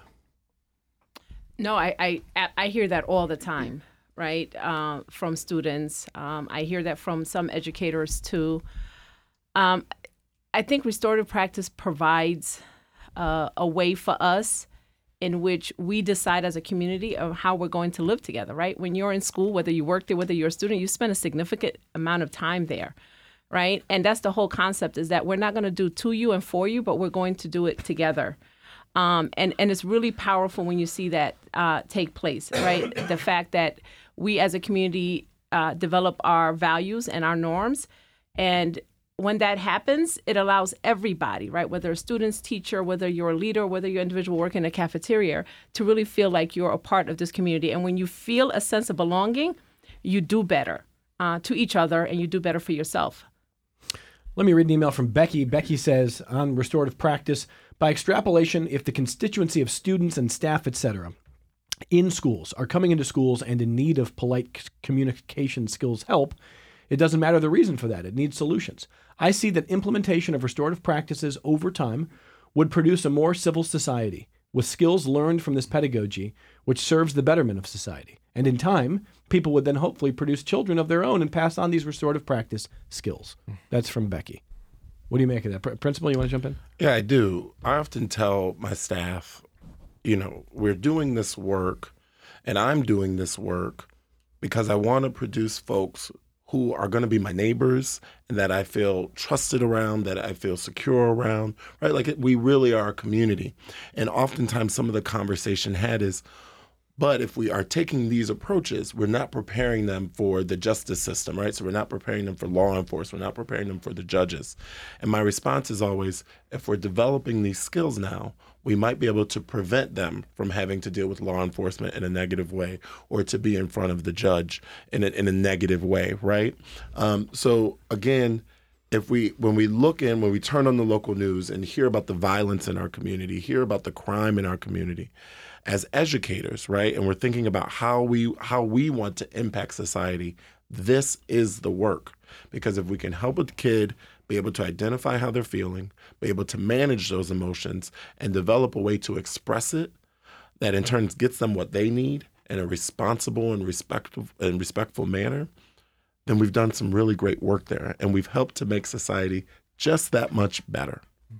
[SPEAKER 2] No, I, I, I hear that all the time, right, uh, from students. Um, I hear that from some educators, too. Um, I think restorative practice provides uh, a way for us in which we decide as a community of how we're going to live together, right? When you're in school, whether you work there, whether you're a student, you spend a significant amount of time there, right? And that's the whole concept, is that we're not going to do to you and for you, but we're going to do it together. Um, and, and it's really powerful when you see that uh, take place, right? The fact that we as a community uh, develop our values and our norms. And when that happens, it allows everybody, right, whether a student's teacher, whether you're a leader, whether you're an individual working in a cafeteria, to really feel like you're a part of this community. And when you feel a sense of belonging, you do better uh, to each other and you do better for yourself.
[SPEAKER 1] Let me read an email from Becky. Becky says, on restorative practice, by extrapolation, if the constituency of students and staff, et cetera, in schools are coming into schools and in need of polite communication skills help, it doesn't matter the reason for that. It needs solutions. I see that implementation of restorative practices over time would produce a more civil society with skills learned from this pedagogy, which serves the betterment of society. And in time, people would then hopefully produce children of their own and pass on these restorative practice skills. That's from Becky. What do you make of that? Pr- Principal, you want to jump in?
[SPEAKER 3] Yeah, I do. I often tell my staff, you know, we're doing this work and I'm doing this work because I want to produce folks who are going to be my neighbors and that I feel trusted around, that I feel secure around, right? Like it, we really are a community. And oftentimes some of the conversation had is, but if we are taking these approaches, we're not preparing them for the justice system, right? So we're not preparing them for law enforcement, we're not preparing them for the judges. And my response is always, if we're developing these skills now, we might be able to prevent them from having to deal with law enforcement in a negative way or to be in front of the judge in a, in a negative way, right? Um, so again, if we, when we look in, when we turn on the local news and hear about the violence in our community, hear about the crime in our community, as educators, right, and we're thinking about how we how we want to impact society, this is the work. Because if we can help a kid be able to identify how they're feeling, be able to manage those emotions, and develop a way to express it, that in turn gets them what they need in a responsible and respectful and respectful manner, then we've done some really great work there, and we've helped to make society just that much better.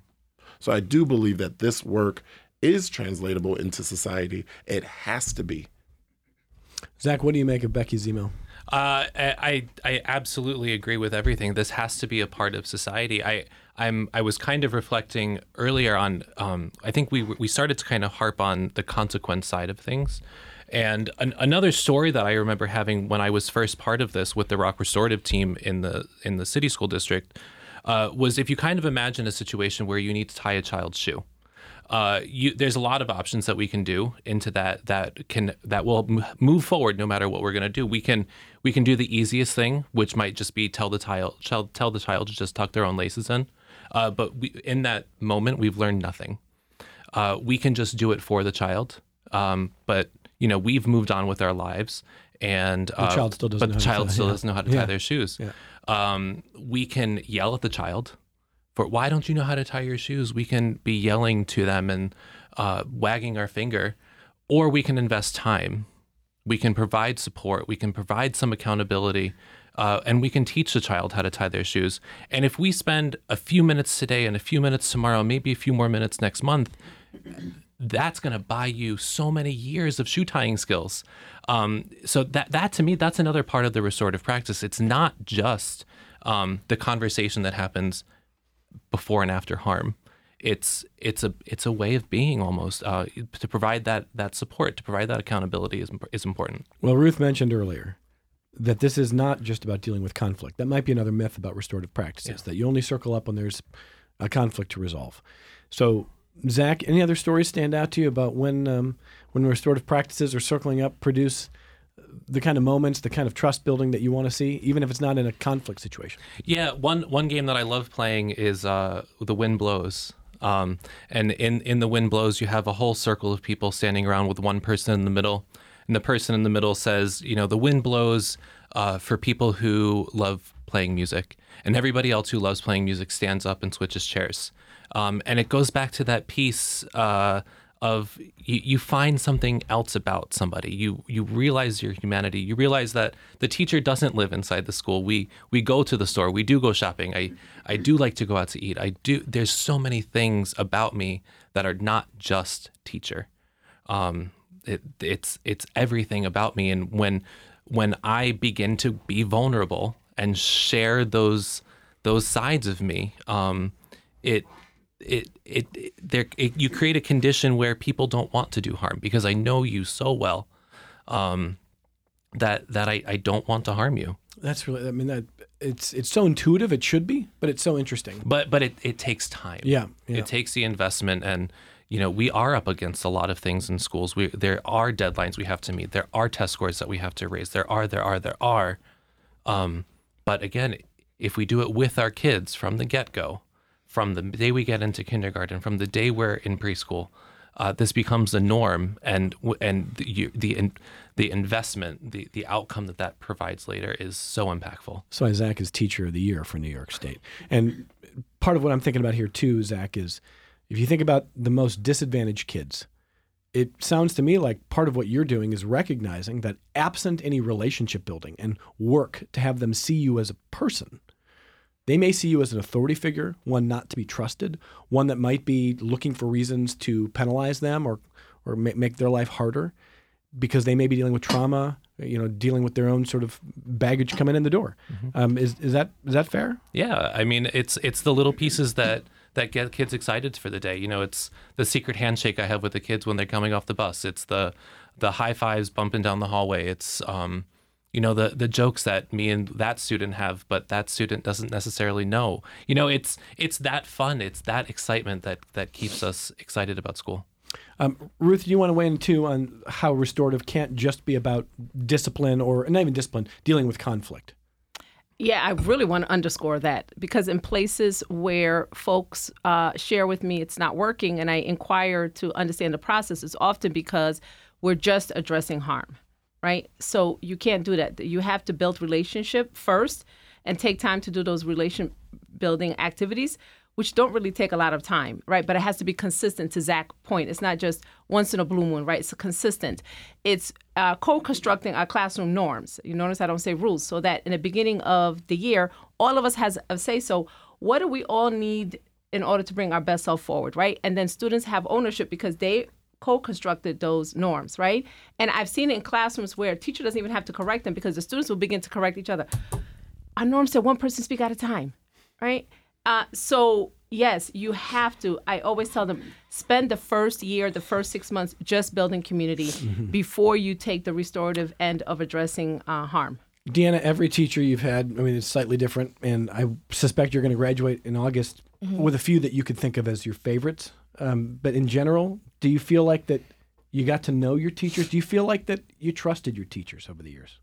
[SPEAKER 3] So I do believe that this work is translatable into society. It has to be.
[SPEAKER 1] Zach, what do you make of Becky's email?
[SPEAKER 4] Uh, I I absolutely agree with everything. This has to be a part of society. I I'm I was kind of reflecting earlier on. Um, I think we we started to kind of harp on the consequence side of things, and an, another story that I remember having when I was first part of this with the Rock Restorative team in the in the city school district uh, was if you kind of imagine a situation where you need to tie a child's shoe. Uh, you, there's a lot of options that we can do into that that can that will m- move forward no matter what we're going to do. We can we can do the easiest thing, which might just be tell the child, child tell the child to just tuck their own laces in. Uh, but we, in that moment, we've learned nothing. Uh, we can just do it for the child, um, but you know we've moved on with our lives, and uh,
[SPEAKER 1] the child still doesn't.
[SPEAKER 4] But
[SPEAKER 1] know
[SPEAKER 4] the child
[SPEAKER 1] how to,
[SPEAKER 4] still
[SPEAKER 1] yeah.
[SPEAKER 4] doesn't know how to
[SPEAKER 1] yeah.
[SPEAKER 4] tie their shoes.
[SPEAKER 1] Yeah.
[SPEAKER 4] Um, we can yell at the child. For why don't you know how to tie your shoes? We can be yelling to them and uh, wagging our finger, or we can invest time. We can provide support. We can provide some accountability, uh, and we can teach the child how to tie their shoes. And if we spend a few minutes today and a few minutes tomorrow, maybe a few more minutes next month, that's going to buy you so many years of shoe tying skills. Um, so that that to me, that's another part of the restorative practice. It's not just um, the conversation that happens before and after harm. It's it's a it's a way of being almost uh, to provide that that support, to provide that accountability is is important.
[SPEAKER 1] Well, Ruth mentioned earlier that this is not just about dealing with conflict. That might be another myth about restorative practices, yeah. that you only circle up when there's a conflict to resolve. So, Zach, any other stories stand out to you about when um, when restorative practices are circling up produce the kind of moments, the kind of trust building that you want to see, even if it's not in a conflict situation?
[SPEAKER 4] Yeah, one one game that I love playing is uh, The Wind Blows. Um, and in, in The Wind Blows, you have a whole circle of people standing around with one person in the middle. and the person in the middle says, you know, the wind blows uh, for people who love playing music, and everybody else who loves playing music stands up and switches chairs. Um, and it goes back to that piece uh, of you, you find something else about somebody. You you realize your humanity. You realize that the teacher doesn't live inside the school. We we go to the store. We do go shopping. I I do like to go out to eat. I do. There's so many things about me that are not just teacher. Um, it, it's it's everything about me. And when when I begin to be vulnerable and share those those sides of me, um, it. It it, it there it, you create a condition where people don't want to do harm because I know you so well um, that that I, I don't want to harm you.
[SPEAKER 1] That's really I mean that it's it's so intuitive. It should be, but it's so interesting.
[SPEAKER 4] But but it, it takes time.
[SPEAKER 1] Yeah, yeah.
[SPEAKER 4] It takes the investment, and you know we are up against a lot of things in schools. We there are deadlines we have to meet. There are test scores that we have to raise. There are there are there are. Um, but again, if we do it with our kids from the get-go. From the day we get into kindergarten, from the day we're in preschool, uh, this becomes the norm, and and the the the investment, the the outcome that that provides later is so impactful.
[SPEAKER 1] So Zach is Teacher of the Year for New York State, and part of what I'm thinking about here too, Zach, is if you think about the most disadvantaged kids, it sounds to me like part of what you're doing is recognizing that absent any relationship building and work to have them see you as a person. They may see you as an authority figure, one not to be trusted, one that might be looking for reasons to penalize them or or make their life harder because they may be dealing with trauma, you know, dealing with their own sort of baggage coming in the door. Mm-hmm. Um, is is that is that fair?
[SPEAKER 4] Yeah, I mean, it's it's the little pieces that that get kids excited for the day. You know, it's the secret handshake I have with the kids when they're coming off the bus. It's the the high fives bumping down the hallway. It's um, you know, the the jokes that me and that student have, but that student doesn't necessarily know. You know, it's it's that fun, it's that excitement that that keeps us excited about school.
[SPEAKER 1] Um, Ruth, do you want to weigh in too on how restorative can't just be about discipline or not even discipline, dealing with conflict?
[SPEAKER 2] Yeah, I really want to underscore that because in places where folks uh, share with me it's not working and I inquire to understand the process, it's often because we're just addressing harm. Right? So you can't do that. You have to build relationship first and take time to do those relation building activities, which don't really take a lot of time, right? But it has to be consistent to Zach's point. It's not just once in a blue moon, right? It's consistent. It's uh, co-constructing our classroom norms. You notice I don't say rules, so that in the beginning of the year, all of us has a say so. What do we all need in order to bring our best self forward, right? And then students have ownership because they co-constructed those norms, right? And I've seen it in classrooms where a teacher doesn't even have to correct them because the students will begin to correct each other. Our norm said one person speak at a time, right? Uh, so yes, you have to. I always tell them, spend the first year, the first six months just building community mm-hmm. before you take the restorative end of addressing uh, harm.
[SPEAKER 1] Deanna, every teacher you've had, I mean, it's slightly different, and I suspect you're going to graduate in August mm-hmm. with a few that you could think of as your favorites. Um, but in general, do you feel like that you got to know your teachers? Do you feel like that you trusted your teachers over the years?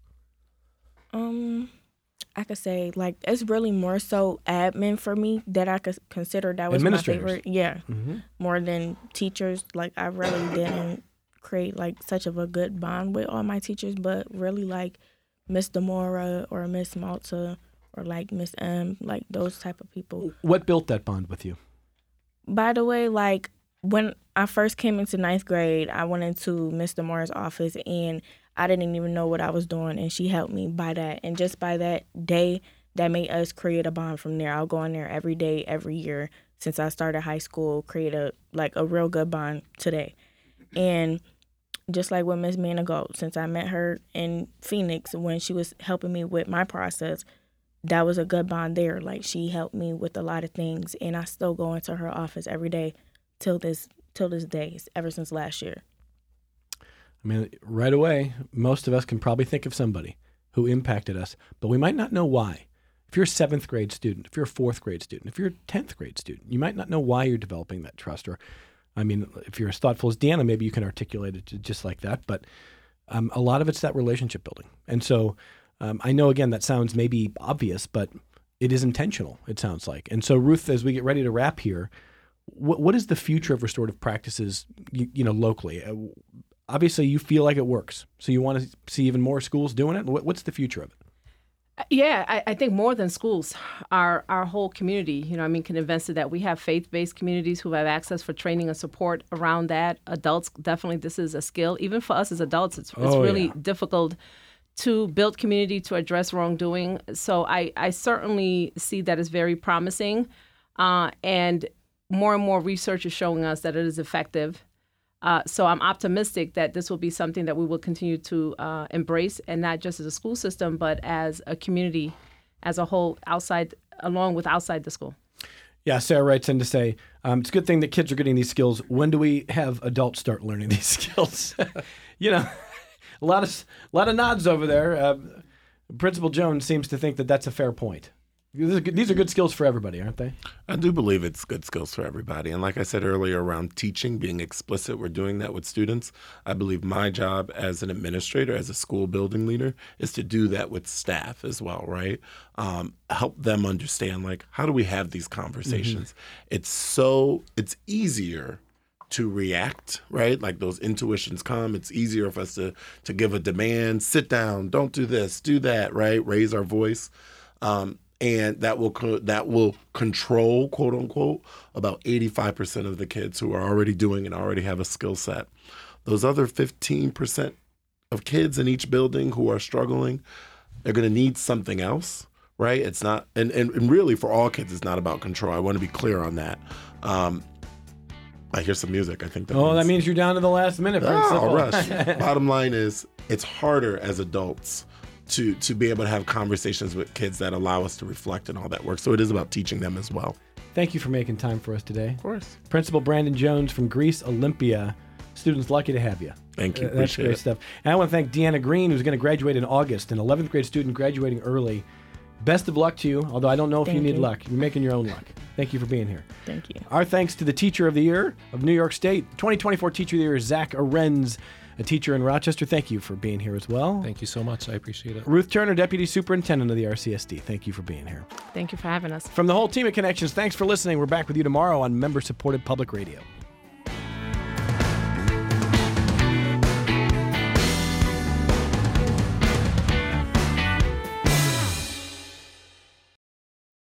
[SPEAKER 5] Um, I could say like it's really more so admin for me that I could consider that was my favorite. Yeah, mm-hmm. more than teachers. Like I really didn't create like such of a good bond with all my teachers, but really like Miss Demora or Miss Malta or like Miss M, like those type of people.
[SPEAKER 1] What built that bond with you?
[SPEAKER 5] By the way, like when I first came into ninth grade, I went into Miss Demora's office and I didn't even know what I was doing, and she helped me by that. And just by that day, that made us create a bond from there. I'll go in there every day, every year since I started high school, create a like a real good bond today. And just like with Miss Manigault, since I met her in Phoenix when she was helping me with my process, that was a good bond there. Like she helped me with a lot of things, and I still go into her office every day till this till this day, ever since last year.
[SPEAKER 1] I mean, right away, most of us can probably think of somebody who impacted us, but we might not know why. If you're a seventh grade student, if you're a fourth grade student, if you're a tenth grade student, you might not know why you're developing that trust. Or, I mean, if you're as thoughtful as Deanna, maybe you can articulate it just like that. But um, a lot of it's that relationship building. And so um, I know, again, that sounds maybe obvious, but it is intentional, it sounds like. And so, Ruth, as we get ready to wrap here, what what is the future of restorative practices, you, you know, locally? Uh, obviously you feel like it works. So you want to see even more schools doing it? What- What's the future of it?
[SPEAKER 2] Yeah, I, I think more than schools, our our whole community, you know, I mean, can invest in that. We have faith-based communities who have access for training and support around that. Adults, definitely, this is a skill. Even for us as adults, it's, it's
[SPEAKER 1] Oh,
[SPEAKER 2] really
[SPEAKER 1] yeah.
[SPEAKER 2] difficult to build community to address wrongdoing. So I, I certainly see that as very promising. Uh, and more and more research is showing us that it is effective. Uh, so I'm optimistic that this will be something that we will continue to uh, embrace, and not just as a school system, but as a community as a whole, outside, along with outside the school.
[SPEAKER 1] Yeah, Sarah writes in to say, um, it's a good thing that kids are getting these skills. When do we have adults start learning these skills? You know, a lot of a lot of nods over there. Uh, Principal Jones seems to think that that's a fair point. These are good, these are good skills for everybody, aren't they?
[SPEAKER 3] I do believe it's good skills for everybody. And like I said earlier, around teaching, being explicit, we're doing that with students. I believe my job as an administrator, as a school building leader, is to do that with staff as well, right? Um, help them understand, like, how do we have these conversations? Mm-hmm. It's so, it's easier to react, right? Like those intuitions come. It's easier for us to, to give a demand, sit down, don't do this, do that, right? Raise our voice. Um, And that will co- that will control, quote unquote, about eighty-five percent of the kids who are already doing and already have a skill set. Those other fifteen percent of kids in each building who are struggling, they're going to need something else, right? It's not, and, and, and really for all kids, it's not about control. I want to be clear on that. Um, I hear some music. I think that
[SPEAKER 1] Oh,
[SPEAKER 3] means,
[SPEAKER 1] that means you're down to the last minute, Principal.
[SPEAKER 3] oh, rush. Bottom line is, it's harder as adults to to be able to have conversations with kids that allow us to reflect and all that work. So it is about teaching them as well.
[SPEAKER 1] Thank you for making time for us today.
[SPEAKER 3] Of course.
[SPEAKER 1] Principal Brandon Jones from Greece Olympia. Students, lucky to have you.
[SPEAKER 3] Thank you.
[SPEAKER 1] Uh, That's
[SPEAKER 3] Appreciate
[SPEAKER 1] great
[SPEAKER 3] it.
[SPEAKER 1] stuff. And I want to thank Deanna Green, who's going to graduate in August, an eleventh grade student graduating early. Best of luck to you, although I don't know if
[SPEAKER 5] Thank
[SPEAKER 1] you need
[SPEAKER 5] you.
[SPEAKER 1] luck. You're making your own luck. Thank you for being here.
[SPEAKER 5] Thank you.
[SPEAKER 1] Our thanks to the Teacher of the Year of New York State. twenty twenty-four Teacher of the Year is Zach Arenz, a teacher in Rochester. Thank you for being here as well.
[SPEAKER 4] Thank you so much. I appreciate it.
[SPEAKER 1] Ruth Turner, Deputy Superintendent of the R C S D. Thank you for being here.
[SPEAKER 2] Thank you for having us.
[SPEAKER 1] From the whole team of Connections, thanks for listening. We're back with you tomorrow on member-supported public radio.